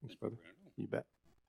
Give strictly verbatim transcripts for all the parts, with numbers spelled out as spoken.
Thanks, brother. You bet.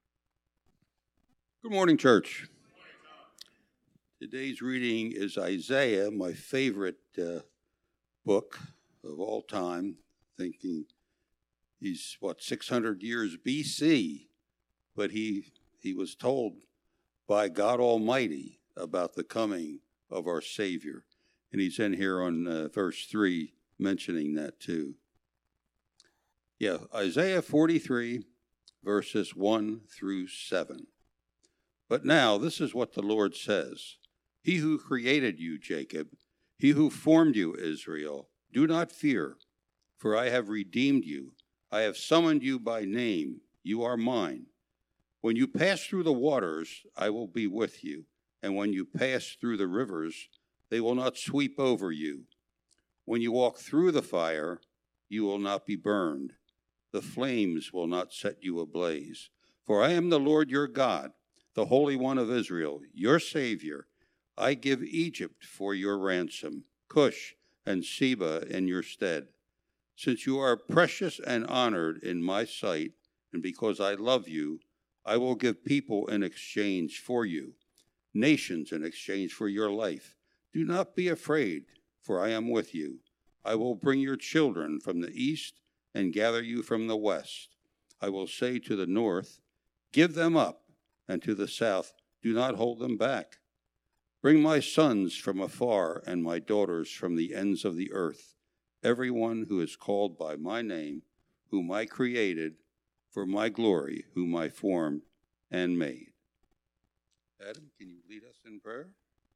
Good morning, church. Today's reading is Isaiah, my favorite uh, book of all time. Thinking he's, what, six hundred years B C, but he he was told by God Almighty about the coming of our Savior. And he's in here on uh, verse three, mentioning that too. Yeah, Isaiah forty-three, verses one through seven. But now, this is what the Lord says. He who created you, Jacob, he who formed you, Israel, do not fear, for I have redeemed you. I have summoned you by name. You are mine. When you pass through the waters, I will be with you. And when you pass through the rivers, they will not sweep over you. When you walk through the fire, you will not be burned. The flames will not set you ablaze. For I am the Lord your God, the Holy One of Israel, your Savior. I give Egypt for your ransom, Cush and Seba in your stead. Since you are precious and honored in my sight, and because I love you, I will give people in exchange for you, nations in exchange for your life. Do not be afraid, for I am with you. I will bring your children from the east and gather you from the west. I will say to the north, give them up, and to the south, do not hold them back. Bring my sons from afar and my daughters from the ends of the earth, everyone who is called by my name, whom I created for my glory, whom I formed and made. Adam, can you lead us in prayer?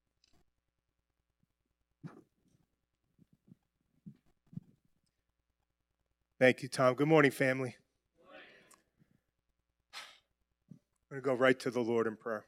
Thank you, Tom. Good morning, family. I'm going to go right to the Lord in prayer.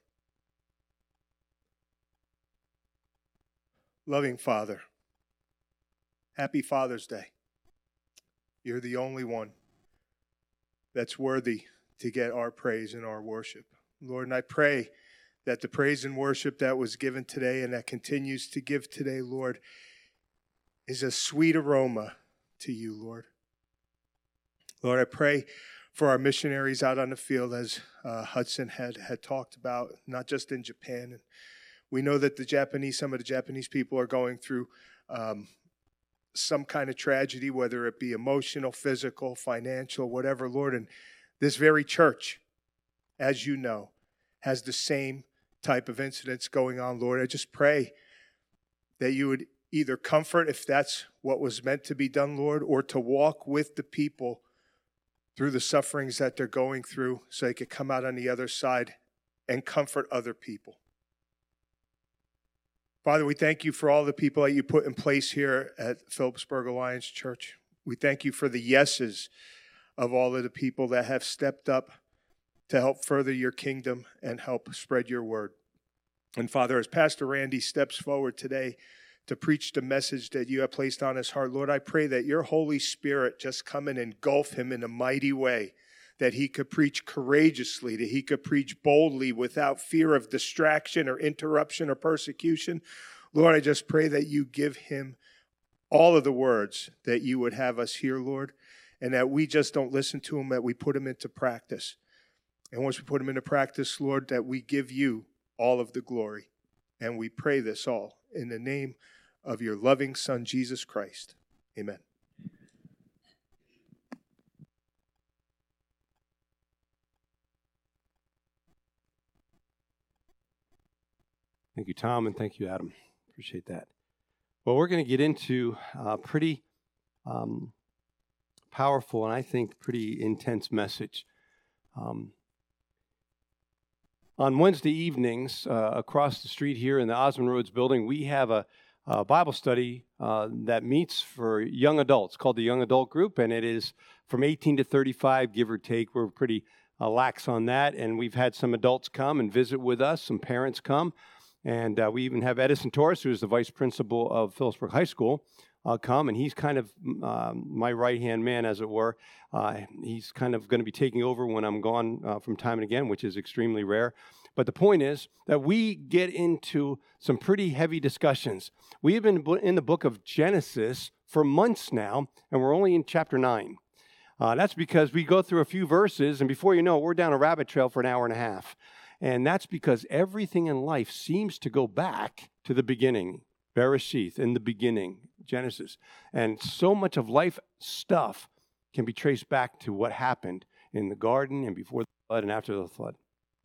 Loving Father, happy Father's Day. You're the only one that's worthy to get our praise and our worship. Lord, and I pray that the praise and worship that was given today and that continues to give today, Lord, is a sweet aroma to you, Lord. Lord, I pray for our missionaries out on the field, as uh, Hudson had, had talked about, not just in Japan. And we know that the Japanese, some of the Japanese people are going through um, some kind of tragedy, whether it be emotional, physical, financial, whatever, Lord. And this very church, as you know, has the same type of incidents going on, Lord. I just pray that you would either comfort, if that's what was meant to be done, Lord, or to walk with the people through the sufferings that they're going through so they could come out on the other side and comfort other people. Father, we thank you for all the people that you put in place here at Phillipsburg Alliance Church. We thank you for the yeses of all of the people that have stepped up to help further your kingdom and help spread your word. And Father, as Pastor Randy steps forward today to preach the message that you have placed on his heart, Lord, I pray that your Holy Spirit just come and engulf him in a mighty way, that he could preach courageously, that he could preach boldly without fear of distraction or interruption or persecution. Lord, I just pray that you give him all of the words that you would have us hear, Lord, and that we just don't listen to him, that we put him into practice. And once we put him into practice, Lord, that we give you all of the glory. And we pray this all in the name of your loving Son, Jesus Christ. Amen. Thank you, Tom, and thank you, Adam. Appreciate that. Well, we're going to get into a pretty um, powerful and I think pretty intense message. Um, on Wednesday evenings, uh, across the street here in the Osmond Roads building, we have a, a Bible study uh, that meets for young adults called the Young Adult Group, and it is from eighteen to thirty-five, give or take. We're pretty uh, lax on that, and we've had some adults come and visit with us, some parents come. And uh, we even have Edison Torres, who is the vice principal of Phillipsburg High School, uh, come, and he's kind of um, my right-hand man, as it were. Uh, he's kind of going to be taking over when I'm gone uh, from time and again, which is extremely rare. But the point is that we get into some pretty heavy discussions. We have been in the book of Genesis for months now, and we're only in chapter nine. Uh, that's because we go through a few verses, and before you know it, we're down a rabbit trail for an hour and a half. And that's because everything in life seems to go back to the beginning. Bereshith, in the beginning, Genesis. And so much of life stuff can be traced back to what happened in the garden and before the flood and after the flood.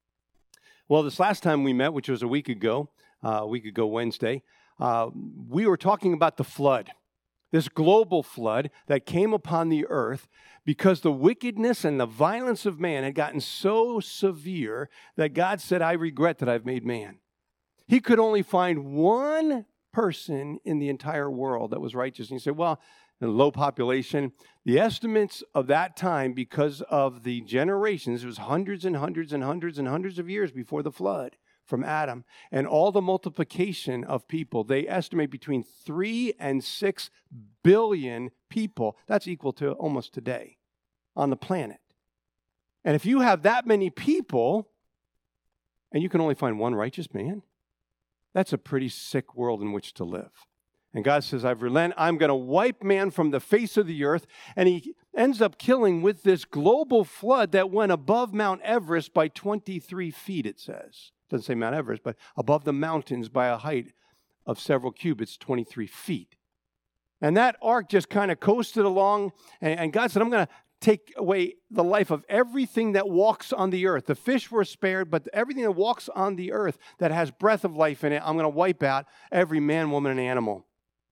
Well, this last time we met, which was a week ago, uh, a week ago Wednesday, uh, we were talking about the flood. This global flood that came upon the earth because the wickedness and the violence of man had gotten so severe that God said, I regret that I've made man. He could only find one person in the entire world that was righteous. And he said, well, the low population, the estimates of that time, because of the generations, it was hundreds and hundreds and hundreds and hundreds of years before the flood from Adam, and all the multiplication of people, they estimate between three and six billion people. That's equal to almost today on the planet. And if you have that many people, and you can only find one righteous man, that's a pretty sick world in which to live. And God says, I've relent. I'm going to wipe man from the face of the earth. And he ends up killing with this global flood that went above Mount Everest by twenty-three feet, it says. It doesn't say Mount Everest, but above the mountains by a height of several cubits, twenty-three feet. And that ark just kind of coasted along. And, and God said, I'm going to take away the life of everything that walks on the earth. The fish were spared, but everything that walks on the earth that has breath of life in it, I'm going to wipe out every man, woman, and animal.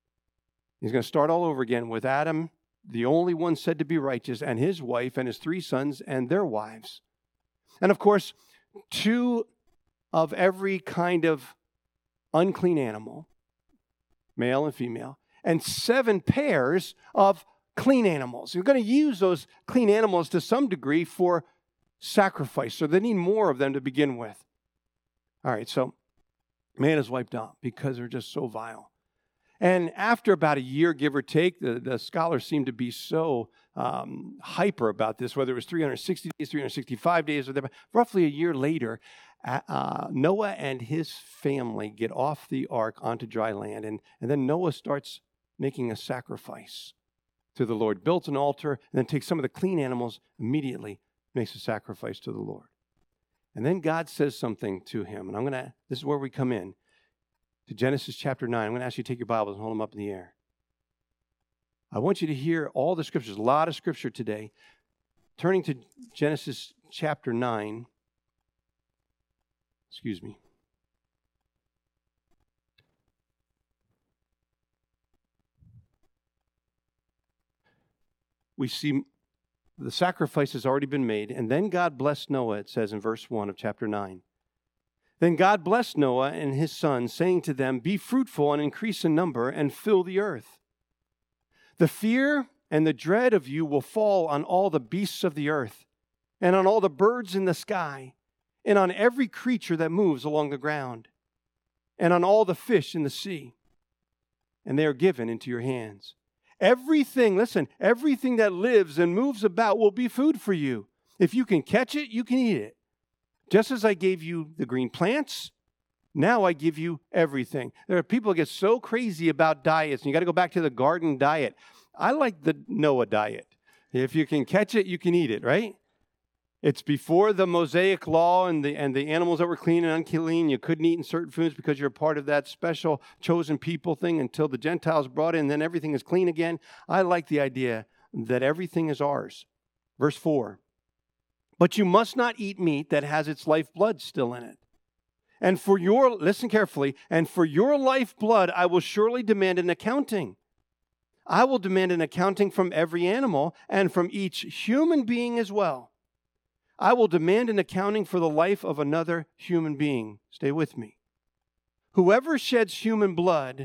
He's going to start all over again with Adam, the only one said to be righteous, and his wife and his three sons and their wives. And of course, two of every kind of unclean animal, male and female, and seven pairs of clean animals. You're going to use those clean animals to some degree for sacrifice, so they need more of them to begin with. All right, so man is wiped out because they're just so vile. And after about a year, give or take, the, the scholars seem to be so um, hyper about this, whether it was three hundred sixty days, three hundred sixty-five days, or there, roughly a year later, uh, Noah and his family get off the ark onto dry land. And, and then Noah starts making a sacrifice to the Lord, builds an altar, and then takes some of the clean animals, immediately makes a sacrifice to the Lord. And then God says something to him. And I'm going to, this is where we come in. To Genesis chapter nine. I'm going to ask you to take your Bibles and hold them up in the air. I want you to hear all the scriptures, a lot of scripture today. Turning to Genesis chapter nine. Excuse me. We see the sacrifice has already been made, and then God blessed Noah, it says in verse one of chapter nine. Then God blessed Noah and his sons, saying to them, be fruitful and increase in number and fill the earth. The fear and the dread of you will fall on all the beasts of the earth, and on all the birds in the sky, and on every creature that moves along the ground, and on all the fish in the sea. And they are given into your hands. Everything, listen, everything that lives and moves about will be food for you. If you can catch it, you can eat it. Just as I gave you the green plants, now I give you everything. There are people that get so crazy about diets, and you got to go back to the garden diet. I like the Noah diet. If you can catch it, you can eat it, right? It's before the Mosaic law and the and the animals that were clean and unclean. You couldn't eat in certain foods because you're a part of that special chosen people thing until the Gentiles brought in, then everything is clean again. I like the idea that everything is ours. Verse four. But you must not eat meat that has its lifeblood still in it. And for your, listen carefully, and for your lifeblood I will surely demand an accounting. I will demand an accounting from every animal and from each human being as well. I will demand an accounting for the life of another human being. Stay with me. Whoever sheds human blood,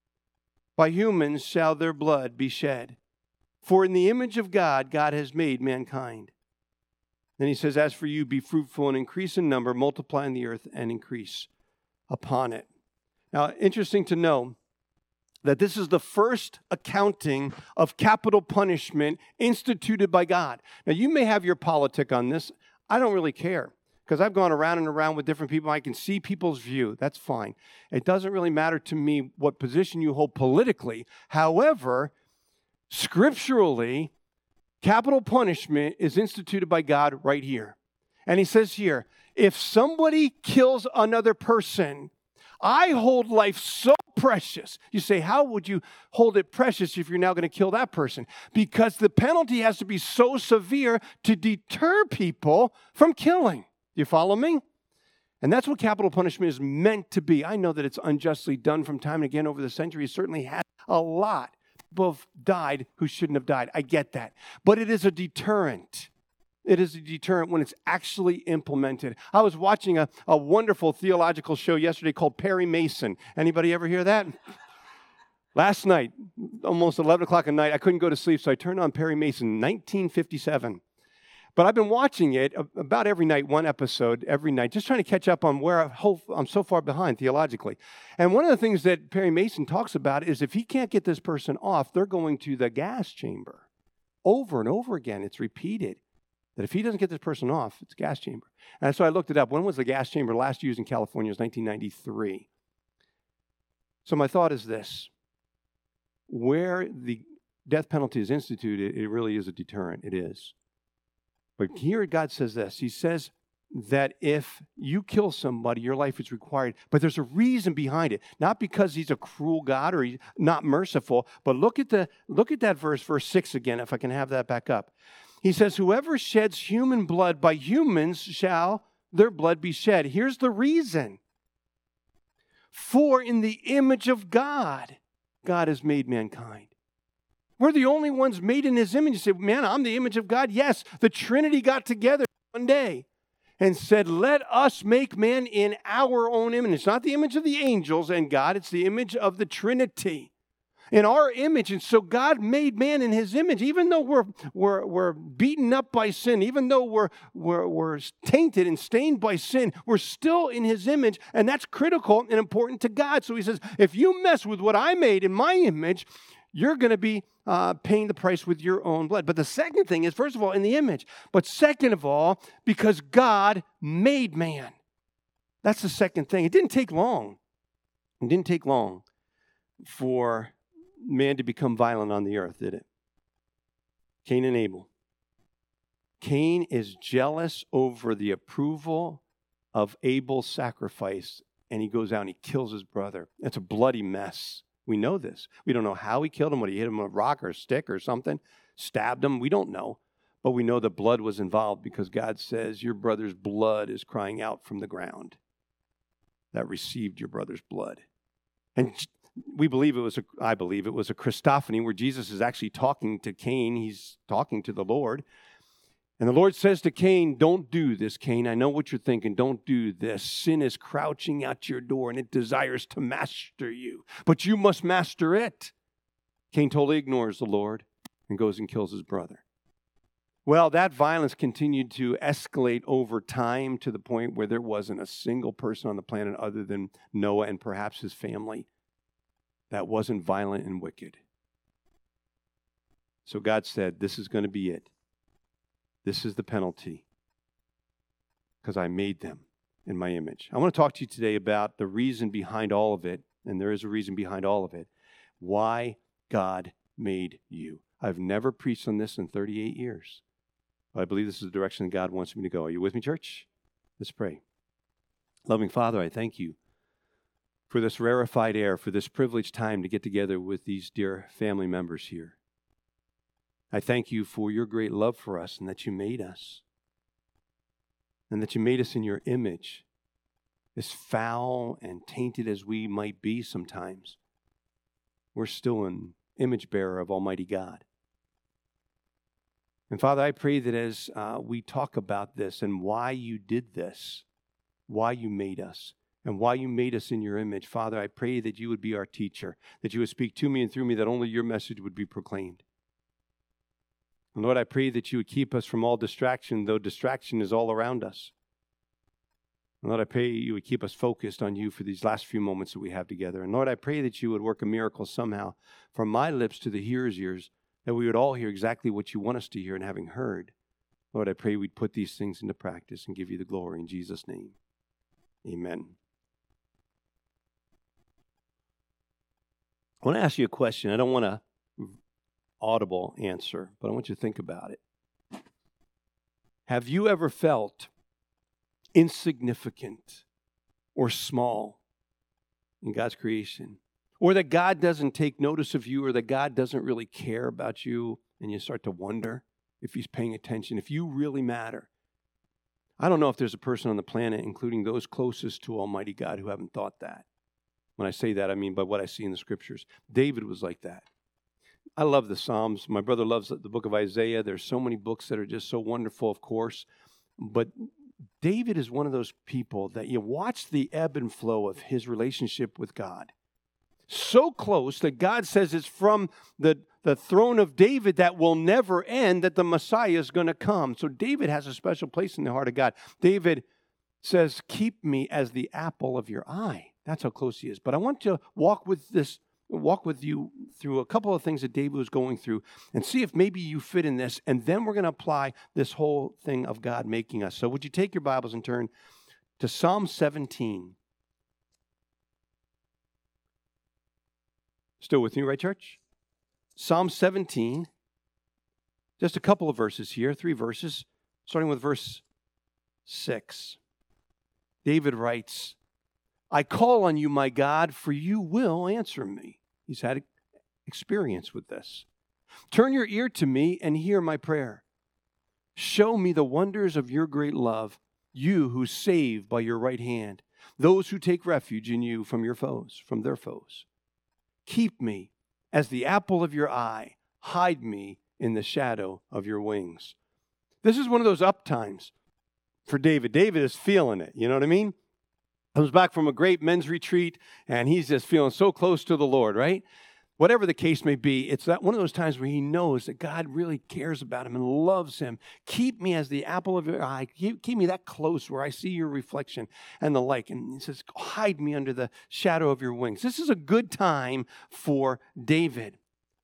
by humans shall their blood be shed. For in the image of God, God has made mankind. Then he says, as for you, be fruitful and increase in number, multiply in the earth and increase upon it. Now, interesting to know that this is the first accounting of capital punishment instituted by God. Now, you may have your politic on this. I don't really care because I've gone around and around with different people. I can see people's view. That's fine. It doesn't really matter to me what position you hold politically. However, scripturally, Capital punishment is instituted by God right here. And he says here, if somebody kills another person, I hold life so precious. You say, how would you hold it precious if you're now going to kill that person? Because the penalty has to be so severe to deter people from killing. You follow me? And that's what capital punishment is meant to be. I know that it's unjustly done from time and again over the centuries. Certainly has a lot. People have died who shouldn't have died. I get that. But it is a deterrent. It is a deterrent when it's actually implemented. I was watching a, a wonderful theological show yesterday called Perry Mason. Anybody ever hear that? Last night, almost eleven o'clock at night, I couldn't go to sleep, so I turned on Perry Mason, nineteen fifty-seven. But I've been watching it about every night, one episode every night, just trying to catch up on where I'm so far behind theologically. And one of the things that Perry Mason talks about is if he can't get this person off, they're going to the gas chamber. Over and over again, it's repeated that if he doesn't get this person off, it's gas chamber. And so I looked it up. When was the gas chamber last used in California? It was nineteen ninety-three. So my thought is this. Where the death penalty is instituted, it really is a deterrent. It is. But here God says this. He says that if you kill somebody, your life is required. But there's a reason behind it. Not because he's a cruel God or he's not merciful. But look at the look at that verse, verse six again, if I can have that back up. He says, whoever sheds human blood, by humans shall their blood be shed. Here's the reason. For in the image of God, God has made mankind. We're the only ones made in his image. You say, man, I'm the image of God. Yes, the Trinity got together one day and said, let us make man in our own image. It's not the image of the angels and God. It's the image of the Trinity. In our image. And so God made man in his image. Even though we're, we're, we're beaten up by sin, even though we're, we're, we're tainted and stained by sin, we're still in his image. And that's critical and important to God. So he says, if you mess with what I made in my image, you're going to be uh, paying the price with your own blood. But the second thing is, first of all, in the image. But second of all, because God made man. That's the second thing. It didn't take long. It didn't take long for man to become violent on the earth, did it? Cain and Abel. Cain is jealous over the approval of Abel's sacrifice, and he goes out and he kills his brother. It's a bloody mess. We know this. We don't know how he killed him, whether he hit him with a rock or a stick or something, stabbed him. We don't know. But we know that blood was involved because God says your brother's blood is crying out from the ground that received your brother's blood. And we believe it was, a, I believe it was a Christophany where Jesus is actually talking to Cain. He's talking to the Lord. And the Lord says to Cain, don't do this, Cain. I know what you're thinking. Don't do this. Sin is crouching at your door and it desires to master you. But you must master it. Cain totally ignores the Lord and goes and kills his brother. Well, that violence continued to escalate over time to the point where there wasn't a single person on the planet other than Noah and perhaps his family that wasn't violent and wicked. So God said, this is going to be it. This is the penalty because I made them in my image. I want to talk to you today about the reason behind all of it, and there is a reason behind all of it, why God made you. I've never preached on this in thirty-eight years. But I believe this is the direction that God wants me to go. Are you with me, church? Let's pray. Loving Father, I thank you for this rarefied air, for this privileged time to get together with these dear family members here. I thank you for your great love for us and that you made us. And that you made us in your image. As foul and tainted as we might be sometimes, we're still an image bearer of Almighty God. And Father, I pray that as uh, we talk about this and why you did this, why you made us, and why you made us in your image, Father, I pray that you would be our teacher, that you would speak to me and through me, that only your message would be proclaimed. And Lord, I pray that you would keep us from all distraction, though distraction is all around us. And Lord, I pray you would keep us focused on you for these last few moments that we have together. And Lord, I pray that you would work a miracle somehow from my lips to the hearer's ears, that we would all hear exactly what you want us to hear, and having heard, Lord, I pray we'd put these things into practice and give you the glory in Jesus' name. Amen. I want to ask you a question. I don't want to audible answer, but I want you to think about it. Have you ever felt insignificant or small in God's creation? Or that God doesn't take notice of you, or that God doesn't really care about you, and you start to wonder if he's paying attention, if you really matter? I don't know if there's a person on the planet, including those closest to Almighty God, who haven't thought that. When I say that, I mean by what I see in the Scriptures. David was like that. I love the Psalms. My brother loves the book of Isaiah. There's so many books that are just so wonderful, of course. But David is one of those people that you watch the ebb and flow of his relationship with God. So close that God says it's from the, the throne of David that will never end, that the Messiah is going to come. So David has a special place in the heart of God. David says, keep me as the apple of your eye. That's how close he is. But I want to walk with this, walk with you through a couple of things that David was going through and see if maybe you fit in this. And then we're going to apply this whole thing of God making us. So would you take your Bibles and turn to Psalm seventeen? Still with me, right, church? Psalm seventeen. Just a couple of verses here, three verses, starting with verse six. David writes, I call on you, my God, for you will answer me. He's had experience with this. Turn your ear to me and hear my prayer. Show me the wonders of your great love, you who save by your right hand, those who take refuge in you from your foes, from their foes. Keep me as the apple of your eye. Hide me in the shadow of your wings. This is one of those up times for David. David is feeling it. You know what I mean? Comes back from a great men's retreat, and he's just feeling so close to the Lord, right? Whatever the case may be, it's that one of those times where he knows that God really cares about him and loves him. Keep me as the apple of your eye. Keep, keep me that close where I see your reflection and the like. And he says, hide me under the shadow of your wings. This is a good time for David.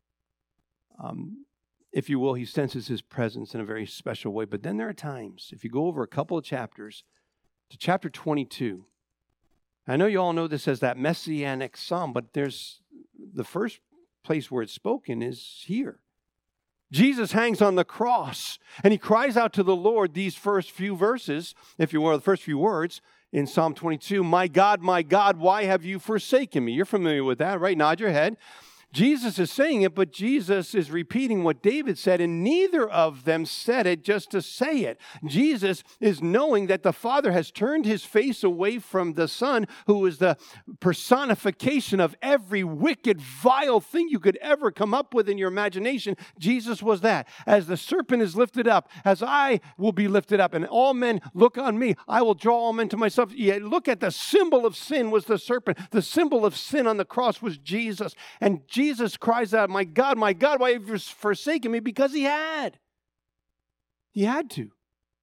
Um, if you will, he senses his presence in a very special way. But then there are times, if you go over a couple of chapters to chapter twenty-two, I know you all know this as that messianic psalm, but there's the first place where it's spoken is here. Jesus hangs on the cross, and he cries out to the Lord these first few verses, if you will, the first few words in Psalm twenty-two, my God, my God, why have you forsaken me? You're familiar with that, right? Nod your head. Jesus is saying it, but Jesus is repeating what David said, and neither of them said it just to say it. Jesus is knowing that the Father has turned his face away from the Son, who is the personification of every wicked, vile thing you could ever come up with in your imagination. Jesus was that. As the serpent is lifted up, as I will be lifted up, and all men look on me, I will draw all men to myself. Yeah, look at the symbol of sin was the serpent. The symbol of sin on the cross was Jesus. And Jesus cries out, my God, my God, why have you forsaken me? Because he had. He had to.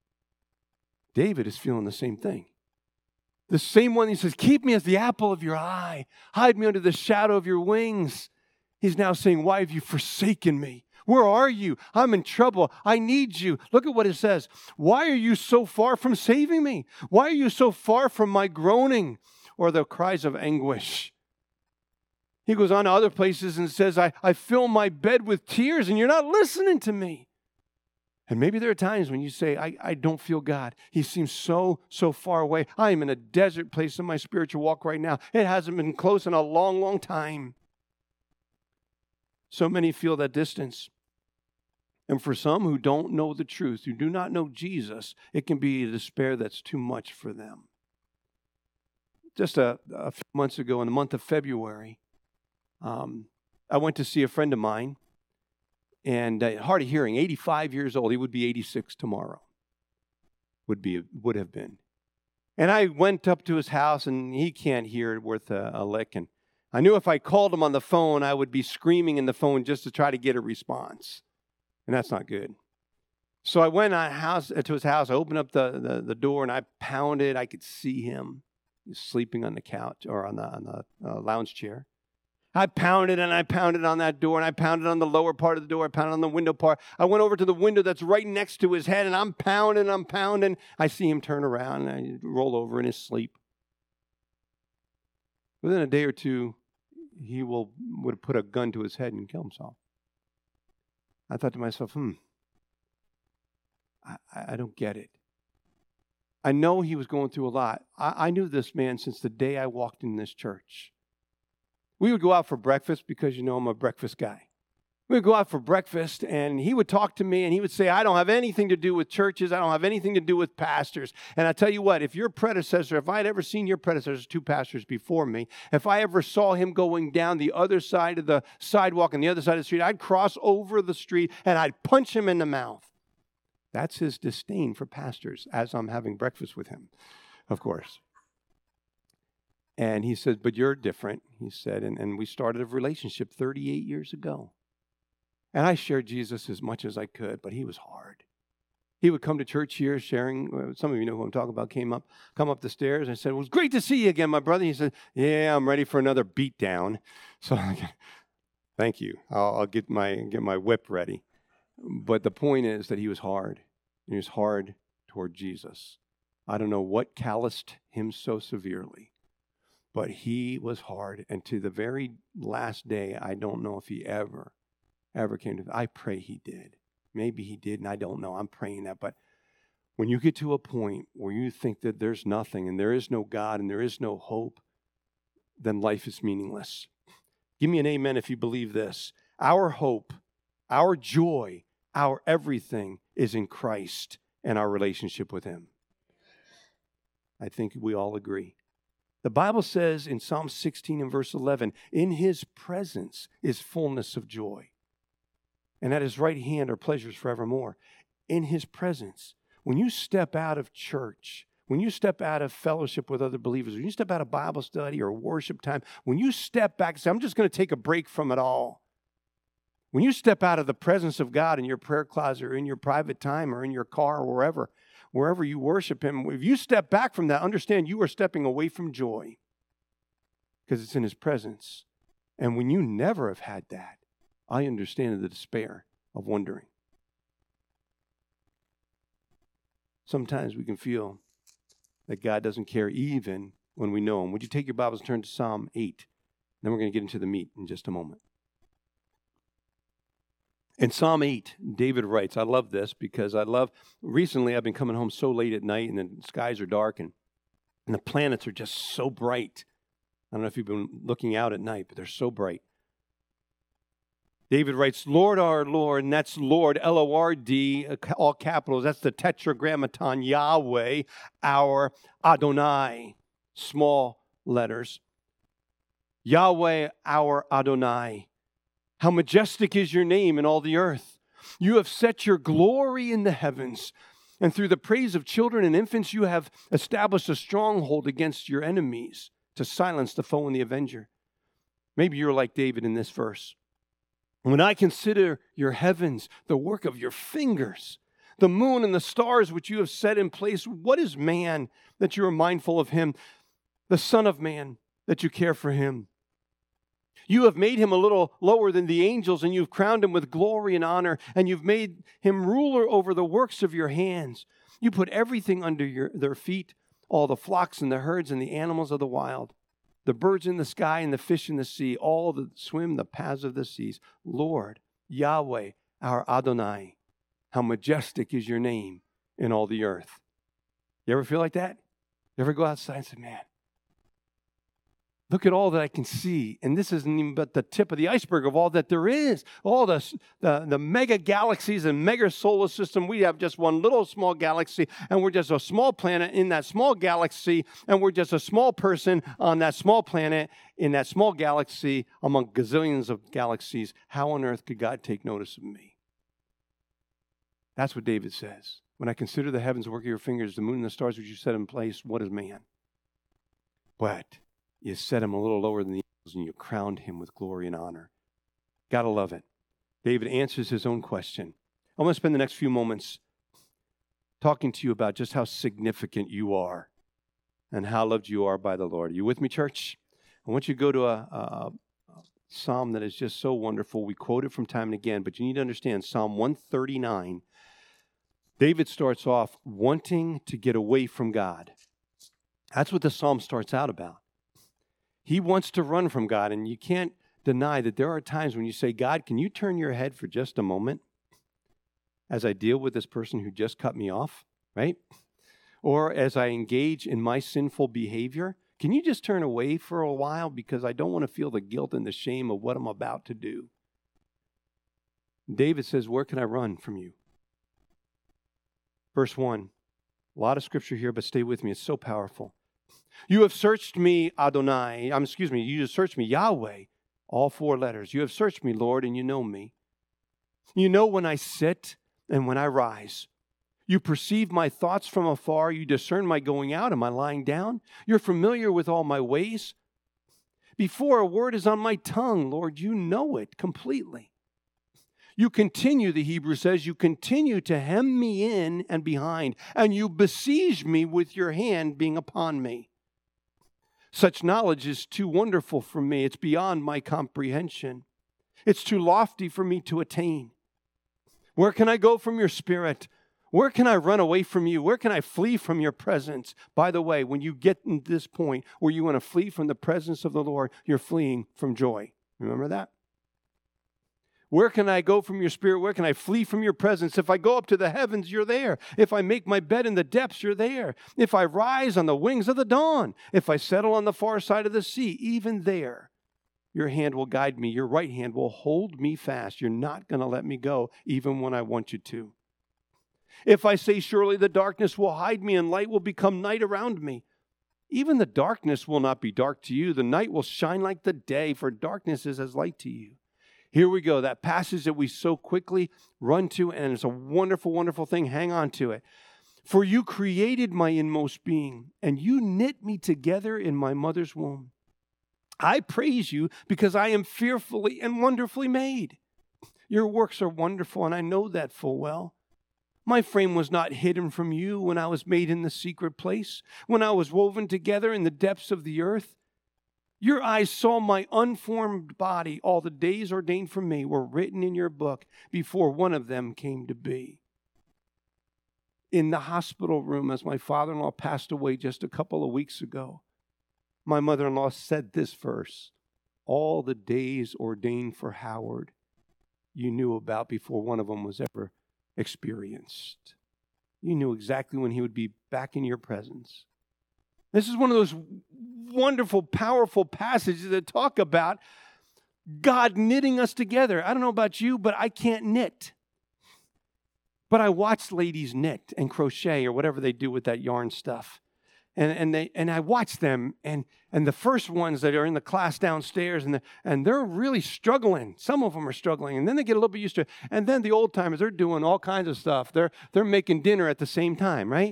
David is feeling the same thing. The same one, he says, keep me as the apple of your eye. Hide me under the shadow of your wings. He's now saying, why have you forsaken me? Where are you? I'm in trouble. I need you. Look at what it says. Why are you so far from saving me? Why are you so far from my groaning or the cries of anguish? He goes on to other places and says, I, I fill my bed with tears and you're not listening to me. And maybe there are times when you say, I, I don't feel God. He seems so, so far away. I am in a desert place in my spiritual walk right now. It hasn't been close in a long, long time. So many feel that distance. And for some who don't know the truth, who do not know Jesus, it can be a despair that's too much for them. Just a, a few months ago, in the month of February, Um, I went to see a friend of mine, and uh, hard of hearing, eighty-five years old. He would be eighty-six tomorrow. Would be would have been. And I went up to his house, and he can't hear it worth a, a lick. And I knew if I called him on the phone, I would be screaming in the phone just to try to get a response, and that's not good. So I went on house to his house. I opened up the, the, the door, and I pounded. I could see him. He was sleeping on the couch or on the on the uh, lounge chair. I pounded and I pounded on that door, and I pounded on the lower part of the door. I pounded on the window part. I went over to the window that's right next to his head, and I'm pounding, I'm pounding. I see him turn around, and I roll over in his sleep. Within a day or two, he will would put a gun to his head and kill himself. I thought to myself, hmm, I, I don't get it. I know he was going through a lot. I, I knew this man since the day I walked in this church. We would go out for breakfast because, you know, I'm a breakfast guy. We would go out for breakfast, and he would talk to me, and he would say, I don't have anything to do with churches. I don't have anything to do with pastors. And I tell you what, if your predecessor, if I had ever seen your predecessors, two pastors before me, if I ever saw him going down the other side of the sidewalk and the other side of the street, I'd cross over the street, and I'd punch him in the mouth. That's his disdain for pastors as I'm having breakfast with him, of course. And he said, but you're different, he said, and, and we started a relationship thirty-eight years ago. And I shared Jesus as much as I could, but he was hard. He would come to church here sharing, some of you know who I'm talking about, came up, come up the stairs and said, well, it was great to see you again, my brother. He said, yeah, I'm ready for another beat down. So thank you. I'll, I'll get my get my whip ready. But the point is that he was hard. He was hard toward Jesus. I don't know what calloused him so severely, but he was hard. And to the very last day, I don't know if he ever ever came to, I pray he did. Maybe he did, and I don't know. I'm praying that. But when you get to a point where you think that there's nothing and there is no God and there is no hope, then life is meaningless. Give me an amen if you believe this. Our hope, our joy, our everything is in Christ and our relationship with him. I think we all agree. The Bible says in Psalm sixteen and verse eleven, in his presence is fullness of joy. And at his right hand are pleasures forevermore. In his presence, when you step out of church, when you step out of fellowship with other believers, when you step out of Bible study or worship time, when you step back and say, I'm just going to take a break from it all. When you step out of the presence of God in your prayer closet or in your private time or in your car or wherever, wherever you worship him, if you step back from that, understand you are stepping away from joy because it's in his presence. And when you never have had that, I understand the despair of wondering. Sometimes we can feel that God doesn't care even when we know him. Would you take your Bibles and turn to Psalm eight? Then we're going to get into the meat in just a moment. In Psalm eight, David writes, I love this because I love, recently I've been coming home so late at night and the skies are dark and, and the planets are just so bright. I don't know if you've been looking out at night, but they're so bright. David writes, Lord our Lord, and that's Lord, L O R D, all capitals. That's the tetragrammaton, Yahweh, our Adonai, small letters. Yahweh, our Adonai. How majestic is your name in all the earth. You have set your glory in the heavens, and through the praise of children and infants, you have established a stronghold against your enemies to silence the foe and the avenger. Maybe you're like David in this verse. When I consider your heavens, the work of your fingers, the moon and the stars which you have set in place, what is man that you are mindful of him, the Son of Man that you care for him? You have made him a little lower than the angels, and you've crowned him with glory and honor, and you've made him ruler over the works of your hands. You put everything under your, their feet, all the flocks and the herds and the animals of the wild, the birds in the sky and the fish in the sea, all that swim the paths of the seas. Lord, Yahweh, our Adonai, how majestic is your name in all the earth. You ever feel like that? You ever go outside and say, man, look at all that I can see. And this isn't even but the tip of the iceberg of all that there is. All the, the, the mega galaxies and mega solar system. We have just one little small galaxy, and we're just a small planet in that small galaxy, and we're just a small person on that small planet in that small galaxy among gazillions of galaxies. How on earth could God take notice of me? That's what David says. When I consider the heavens, the work of your fingers, the moon and the stars which you set in place, what is man? But you set him a little lower than the angels, and you crowned him with glory and honor. Gotta love it. David answers his own question. I'm going to spend the next few moments talking to you about just how significant you are and how loved you are by the Lord. Are you with me, church? I want you to go to a, a, a psalm that is just so wonderful. We quote it from time and again, but you need to understand Psalm one thirty-nine. David starts off wanting to get away from God. That's what the psalm starts out about. He wants to run from God, and you can't deny that there are times when you say, God, can you turn your head for just a moment? as I deal with this person who just cut me off, right? Or as I engage in my sinful behavior, can you just turn away for a while because I don't want to feel the guilt and the shame of what I'm about to do? David says, where can I run from you? Verse one, a lot of scripture here, but stay with me. It's so powerful. You have searched me, Adonai. Um, excuse me, you have searched me, Yahweh. All four letters. You have searched me, Lord, and you know me. You know when I sit and when I rise. You perceive my thoughts from afar. You discern my going out and my lying down. You're familiar with all my ways. Before a word is on my tongue, Lord, you know it completely. You continue, the Hebrew says, you continue to hem me in and behind, and you besiege me with your hand being upon me. Such knowledge is too wonderful for me. It's beyond my comprehension. It's too lofty for me to attain. Where can I go from your spirit? Where can I run away from you? Where can I flee from your presence? By the way, when you get to this point where you want to flee from the presence of the Lord, you're fleeing from joy. Remember that? Where can I go from your spirit? Where can I flee from your presence? If I go up to the heavens, you're there. If I make my bed in the depths, you're there. If I rise on the wings of the dawn, if I settle on the far side of the sea, even there, your hand will guide me. Your right hand will hold me fast. You're not going to let me go, even when I want you to. If I say, surely the darkness will hide me and light will become night around me, even the darkness will not be dark to you. The night will shine like the day, for darkness is as light to you. Here we go, that passage that we so quickly run to, and it's a wonderful, wonderful thing. Hang on to it. For you created my inmost being, and you knit me together in my mother's womb. I praise you because I am fearfully and wonderfully made. Your works are wonderful, and I know that full well. My frame was not hidden from you when I was made in the secret place, when I was woven together in the depths of the earth. Your eyes saw my unformed body. All the days ordained for me were written in your book before one of them came to be. In the hospital room, as my father-in-law passed away just a couple of weeks ago, my mother-in-law said this verse, all the days ordained for Howard you knew about before one of them was ever experienced. You knew exactly when he would be back in your presence. This is one of those wonderful, powerful passages that talk about God knitting us together. I don't know about you, but I can't knit. But I watch ladies knit and crochet or whatever they do with that yarn stuff. And and they and I watch them, and and the first ones that are in the class downstairs, and the, and they're really struggling. Some of them are struggling, and then they get a little bit used to it. And then the old timers, they're doing all kinds of stuff. They're they're making dinner at the same time, right?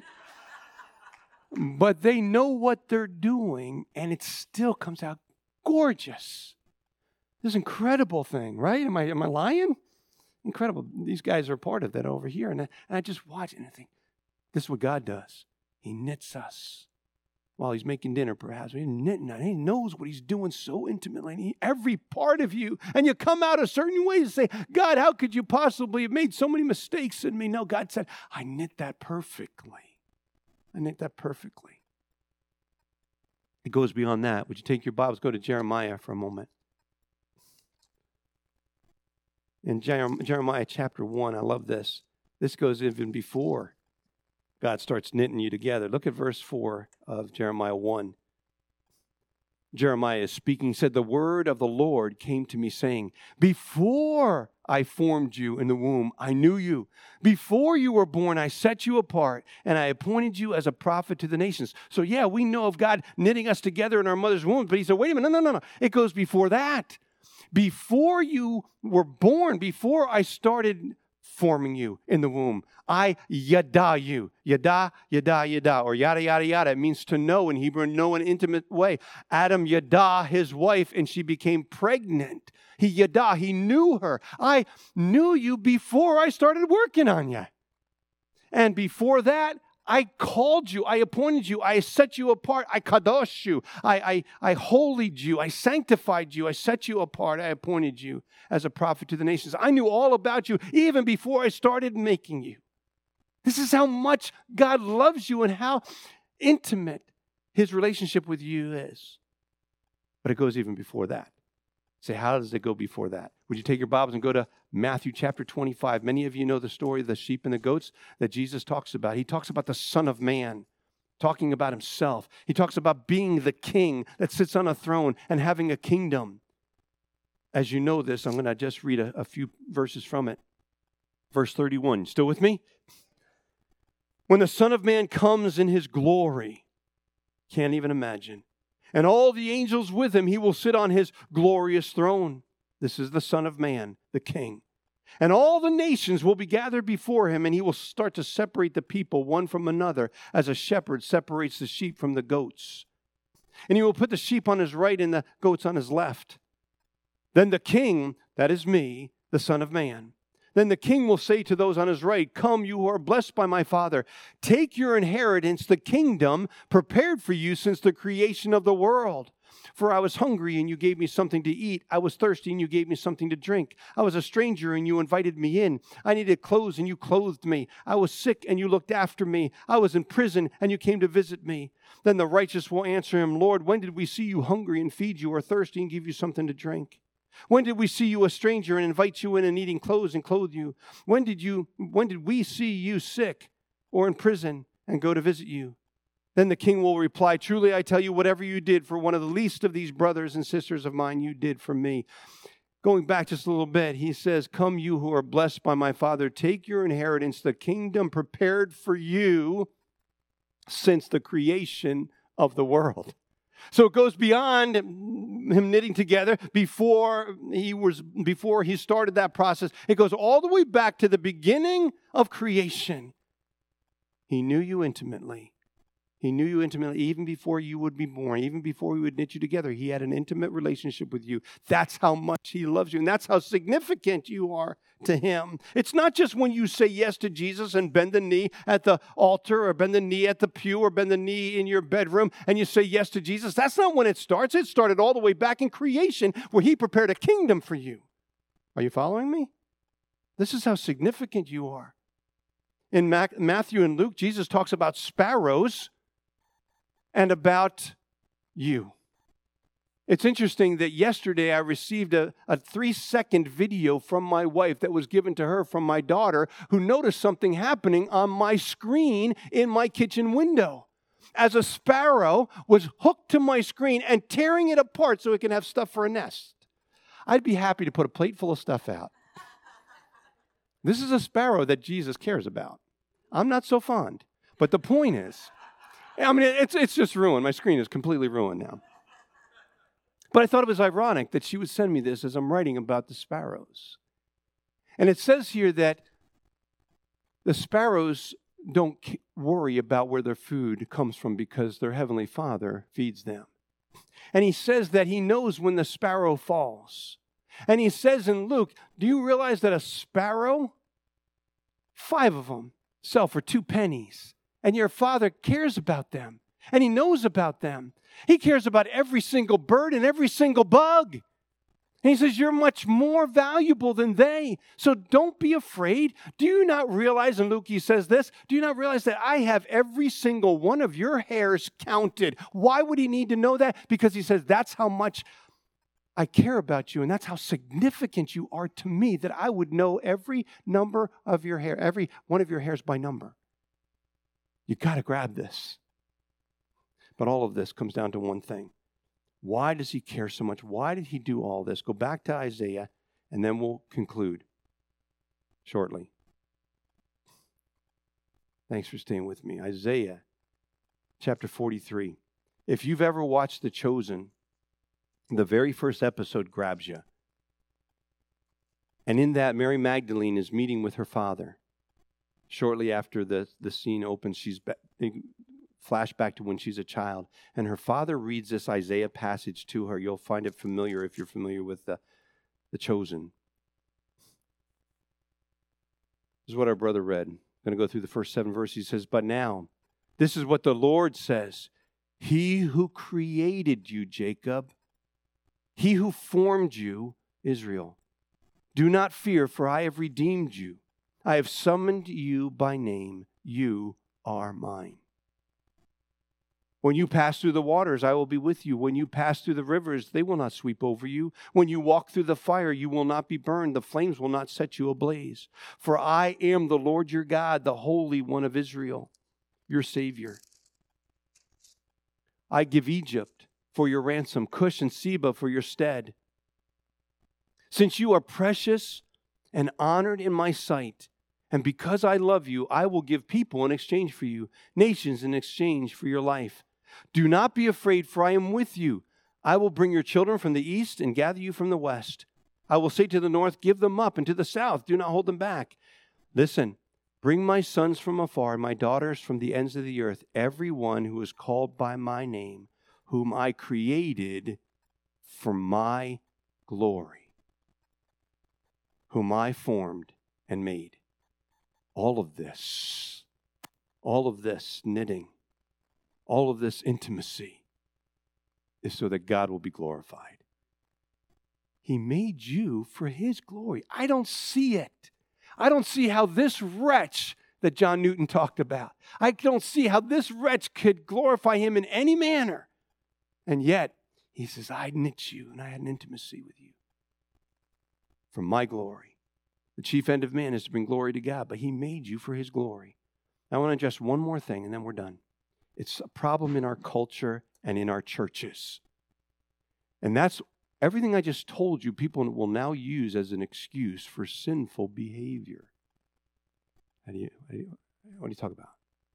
But they know what they're doing, and it still comes out gorgeous. This incredible thing, right? Am I am I lying? Incredible. These guys are part of that over here, and I, and I just watch it and I think, this is what God does. He knits us. While he's making dinner, perhaps. He's knitting it. He knows what he's doing so intimately. And he, every part of you. And you come out a certain way and say, God, how could you possibly have made so many mistakes in me? No, God said, I knit that perfectly. I knit that perfectly. It goes beyond that. Would you take your Bibles, go to Jeremiah for a moment. In Jeremiah chapter one, I love this. This goes even before God starts knitting you together. Look at verse four of Jeremiah one. Jeremiah is speaking, said, the word of the Lord came to me saying, before I formed you in the womb, I knew you. Before you were born, I set you apart, and I appointed you as a prophet to the nations. So yeah, we know of God knitting us together in our mother's womb, but he said, wait a minute, no, no, no, no. It goes before that. Before you were born, before I started forming you in the womb, I yada you. Yada, yada, yada, or yada, yada, yada. It means to know in Hebrew, know in an intimate way. Adam yada his wife, and she became pregnant. He yada, he knew her. I knew you before I started working on you. And before that, I called you, I appointed you, I set you apart, I kadosh you, I, I, I holied you, I sanctified you, I set you apart, I appointed you as a prophet to the nations. I knew all about you even before I started making you. This is how much God loves you and how intimate his relationship with you is. But it goes even before that. Say, how does it go before that? Would you take your Bibles and go to Matthew chapter twenty-five? Many of you know the story of the sheep and the goats that Jesus talks about. He talks about the Son of Man, talking about himself. He talks about being the king that sits on a throne and having a kingdom. As you know this, I'm going to just read a, a few verses from it. Verse thirty-one, still with me? When the Son of Man comes in his glory, can't even imagine, and all the angels with him, he will sit on his glorious throne. This is the Son of Man, the King. And all the nations will be gathered before him, and he will start to separate the people one from another, as a shepherd separates the sheep from the goats. And he will put the sheep on his right and the goats on his left. Then the King, that is me, the Son of Man, then the King will say to those on his right, come, you who are blessed by my Father, take your inheritance, the kingdom prepared for you since the creation of the world. For I was hungry, and you gave me something to eat. I was thirsty, and you gave me something to drink. I was a stranger, and you invited me in. I needed clothes, and you clothed me. I was sick, and you looked after me. I was in prison, and you came to visit me. Then the righteous will answer him, Lord, when did we see you hungry and feed you, or thirsty and give you something to drink? When did we see you a stranger and invite you in and needing clothes and clothe you? When did you, when did we see you sick or in prison and go to visit you? Then the King will reply, truly I tell you, whatever you did for one of the least of these brothers and sisters of mine, you did for me. Going back just a little bit, he says, come you who are blessed by my Father, take your inheritance, the kingdom prepared for you since the creation of the world. So it goes beyond him knitting together before he was before he started that process. It goes all the way back to the beginning of creation. He knew you intimately. He knew you intimately even before you would be born, even before he would knit you together. He had an intimate relationship with you. That's how much he loves you, and that's how significant you are to him. It's not just when you say yes to Jesus and bend the knee at the altar or bend the knee at the pew or bend the knee in your bedroom and you say yes to Jesus. That's not when it starts. It started all the way back in creation where he prepared a kingdom for you. Are you following me? This is how significant you are. In Matthew and Luke, Jesus talks about sparrows and about you. It's interesting that yesterday I received a, a three-second video from my wife that was given to her from my daughter, who noticed something happening on my screen in my kitchen window. As a sparrow was hooked to my screen and tearing it apart so it can have stuff for a nest. I'd be happy to put a plate full of stuff out. This is a sparrow that Jesus cares about. I'm not so fond. But the point is, I mean, it's it's just ruined. My screen is completely ruined now. But I thought it was ironic that she would send me this as I'm writing about the sparrows. And it says here that the sparrows don't worry about where their food comes from because their heavenly Father feeds them. And he says that he knows when the sparrow falls. And he says in Luke, do you realize that a sparrow, five of them, sell for two pennies? And your Father cares about them. And he knows about them. He cares about every single bird and every single bug. And he says, you're much more valuable than they. So don't be afraid. Do you not realize, and Luke, he says this, do you not realize that I have every single one of your hairs counted? Why would he need to know that? Because he says, that's how much I care about you, and that's how significant you are to me, that I would know every number of your hair, every one of your hairs by number. You got to grab this. But all of this comes down to one thing. Why does he care so much? Why did he do all this? Go back to Isaiah, and then we'll conclude shortly. Thanks for staying with me. Isaiah chapter forty-three. If you've ever watched The Chosen, the very first episode grabs you. And in that, Mary Magdalene is meeting with her father. Shortly after the, the scene opens, she's ba- flashback to when she's a child. And her father reads this Isaiah passage to her. You'll find it familiar if you're familiar with the, the Chosen. This is what our brother read. I'm going to go through the first seven verses. He says, but now, this is what the Lord says. He who created you, Jacob, he who formed you, Israel, do not fear, for I have redeemed you. I have summoned you by name. You are mine. When you pass through the waters, I will be with you. When you pass through the rivers, they will not sweep over you. When you walk through the fire, you will not be burned. The flames will not set you ablaze. For I am the Lord your God, the Holy One of Israel, your Savior. I give Egypt for your ransom, Cush and Seba for your stead. Since you are precious and honored in my sight, and because I love you, I will give people in exchange for you, nations in exchange for your life. Do not be afraid, for I am with you. I will bring your children from the east and gather you from the west. I will say to the north, give them up, and to the south, do not hold them back. Listen, bring my sons from afar, and my daughters from the ends of the earth, every one who is called by my name, whom I created for my glory, whom I formed and made. All of this, all of this knitting, all of this intimacy is so that God will be glorified. He made you for his glory. I don't see it. I don't see how this wretch that John Newton talked about, I don't see how this wretch could glorify him in any manner. And yet, he says, I knit you and I had an intimacy with you for my glory. The chief end of man is to bring glory to God, but he made you for his glory. I want to address one more thing and then we're done. It's a problem in our culture and in our churches. And that's everything I just told you, people will now use as an excuse for sinful behavior. How do you, what do you, what do you talk about?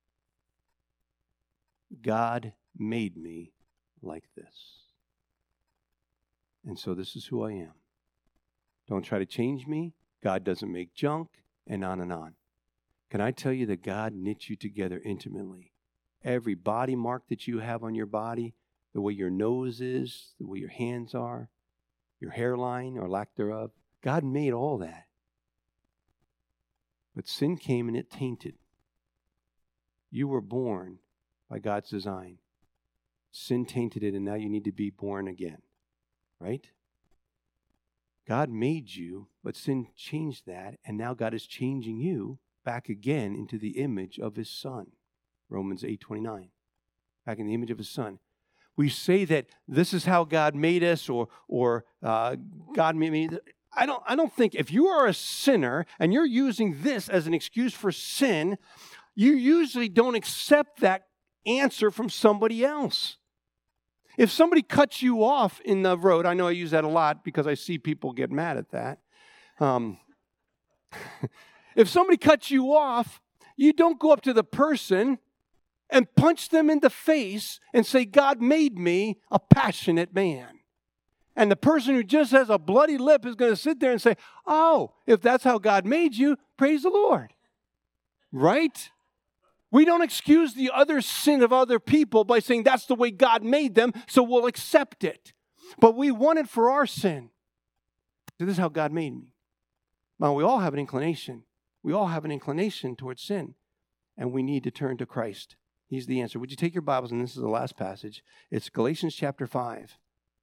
God made me like this. And so this is who I am. Don't try to change me. God doesn't make junk, and on and on. Can I tell you that God knit you together intimately? Every body mark that you have on your body, the way your nose is, the way your hands are, your hairline or lack thereof, God made all that. But sin came and it tainted. You were born by God's design. Sin tainted it, and now you need to be born again. Right? God made you, but sin changed that, and now God is changing you back again into the image of his Son. Romans eight twenty-nine. Back in the image of his Son. We say that this is how God made us, or or uh, God made me. I don't, I don't think if you are a sinner and you're using this as an excuse for sin, you usually don't accept that answer from somebody else. If somebody cuts you off in the road, I know I use that a lot because I see people get mad at that. Um, if somebody cuts you off, you don't go up to the person and punch them in the face and say, God made me a passionate man. And the person who just has a bloody lip is going to sit there and say, oh, if that's how God made you, praise the Lord. Right? We don't excuse the other sin of other people by saying that's the way God made them, so we'll accept it. But we want it for our sin. This is how God made me. Now, we all have an inclination. We all have an inclination towards sin, and we need to turn to Christ. He's the answer. Would you take your Bibles, and this is the last passage. It's Galatians chapter five.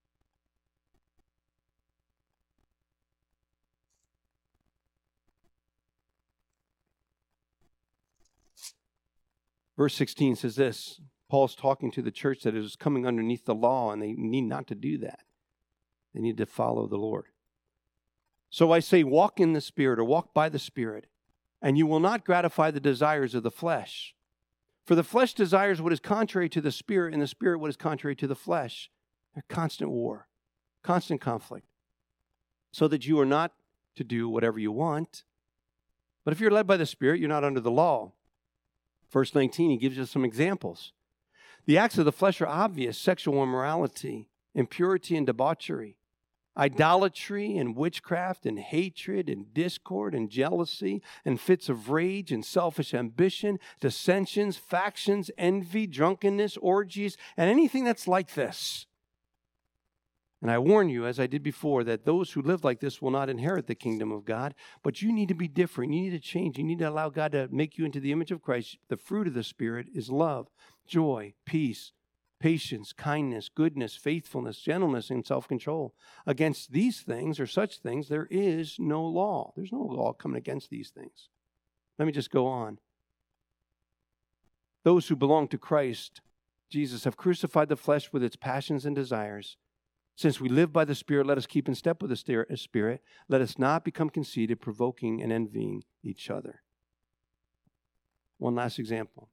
Verse sixteen says this. Paul's talking to the church that is coming underneath the law, and they need not to do that. They need to follow the Lord. So I say, walk in the Spirit, or walk by the Spirit, and you will not gratify the desires of the flesh. For the flesh desires what is contrary to the Spirit, and the Spirit what is contrary to the flesh. They're constant war, constant conflict. So that you are not to do whatever you want. But if you're led by the Spirit, you're not under the law. Verse nineteen, he gives us some examples. The acts of the flesh are obvious: sexual immorality, impurity and debauchery, idolatry and witchcraft and hatred and discord and jealousy and fits of rage and selfish ambition, dissensions, factions, envy, drunkenness, orgies, and anything that's like this. And I warn you, as I did before, that those who live like this will not inherit the kingdom of God. But you need to be different. You need to change. You need to allow God to make you into the image of Christ. The fruit of the Spirit is love, joy, peace, patience, kindness, goodness, faithfulness, gentleness, and self-control. Against these things, or such things, there is no law. There's no law coming against these things. Let me just go on. Those who belong to Christ Jesus, have crucified the flesh with its passions and desires. Since we live by the Spirit, let us keep in step with the Spirit. Let us not become conceited, provoking and envying each other. One last example.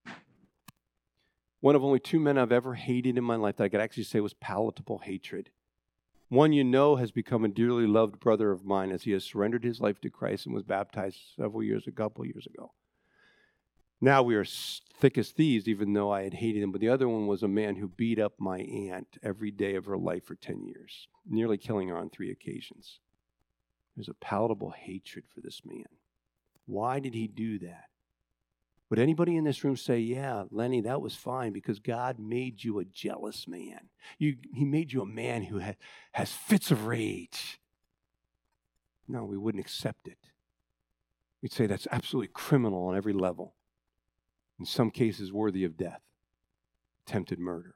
One of only two men I've ever hated in my life that I could actually say was palatable hatred. One you know has become a dearly loved brother of mine as he has surrendered his life to Christ and was baptized several years, a couple years ago. Now we are thick as thieves, even though I had hated him. But the other one was a man who beat up my aunt every day of her life for ten years, nearly killing her on three occasions. There's a palatable hatred for this man. Why did he do that? Would anybody in this room say, yeah, Lenny, that was fine because God made you a jealous man. You, he made you a man who had, has fits of rage. No, we wouldn't accept it. We'd say that's absolutely criminal on every level. In some cases, worthy of death, attempted murder.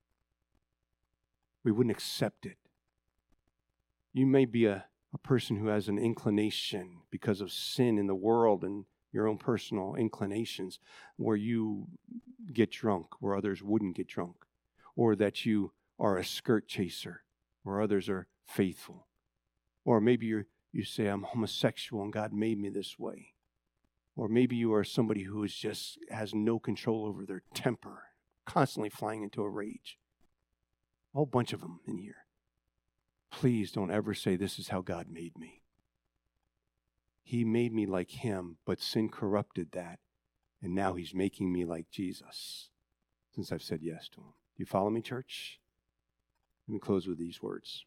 We wouldn't accept it. You may be a, a person who has an inclination because of sin in the world and your own personal inclinations where you get drunk where others wouldn't get drunk, or that you are a skirt chaser where others are faithful. Or maybe you you say, I'm homosexual and God made me this way. Or maybe you are somebody who is just has no control over their temper, constantly flying into a rage. A whole bunch of them in here. Please don't ever say this is how God made me. He made me like him, but sin corrupted that. And now he's making me like Jesus, since I've said yes to him. Do you follow me, church? Let me close with these words.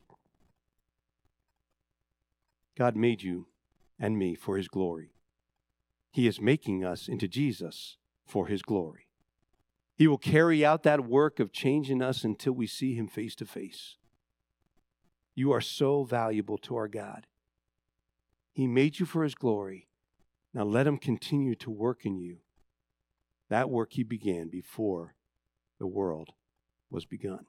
God made you and me for his glory. He is making us into Jesus for his glory. He will carry out that work of changing us until we see him face to face. You are so valuable to our God. He made you for his glory. Now let him continue to work in you. That work he began before the world was begun.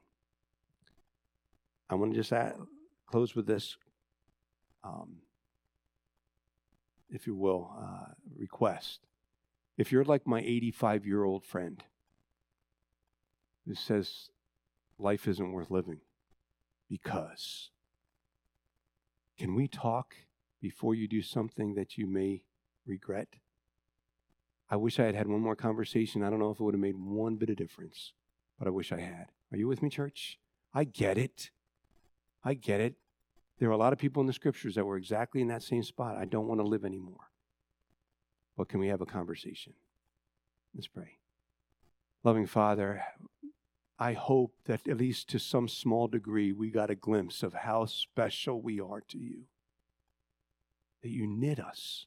I want to just add, close with this, um, if you will, uh, request. If you're like my eighty-five-year-old friend who says life isn't worth living because, can we talk before you do something that you may regret? I wish I had had one more conversation. I don't know if it would have made one bit of difference, but I wish I had. Are you with me, church? I get it. I get it. There are a lot of people in the scriptures that were exactly in that same spot. I don't want to live anymore. But can we have a conversation? Let's pray. Loving Father, I hope that at least to some small degree we got a glimpse of how special we are to you. That you knit us.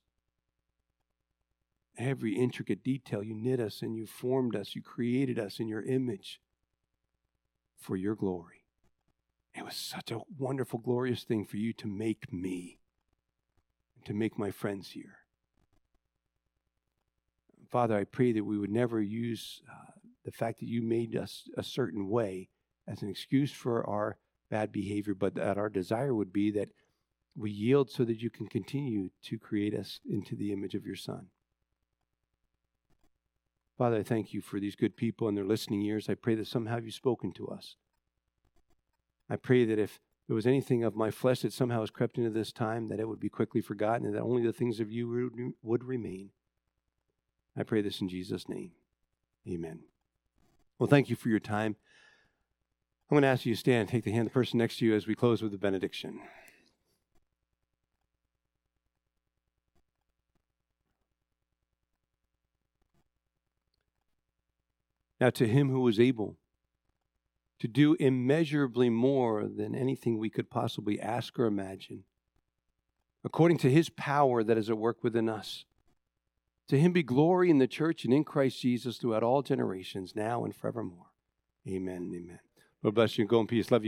Every intricate detail, you knit us and you formed us. You created us in your image for your glory. It was such a wonderful, glorious thing for you to make me, to make my friends here. Father, I pray that we would never use uh, the fact that you made us a certain way as an excuse for our bad behavior, but that our desire would be that we yield so that you can continue to create us into the image of your Son. Father, I thank you for these good people and their listening ears. I pray that somehow you've spoken to us. I pray that if there was anything of my flesh that somehow has crept into this time, that it would be quickly forgotten and that only the things of you would remain. I pray this in Jesus' name. Amen. Well, thank you for your time. I'm going to ask you to stand and take the hand of the person next to you as we close with the benediction. Now to him who is able to do immeasurably more than anything we could possibly ask or imagine, according to his power that is at work within us. To him be glory in the church and in Christ Jesus throughout all generations, now and forevermore. Amen and amen. Lord bless you and go in peace. Love you.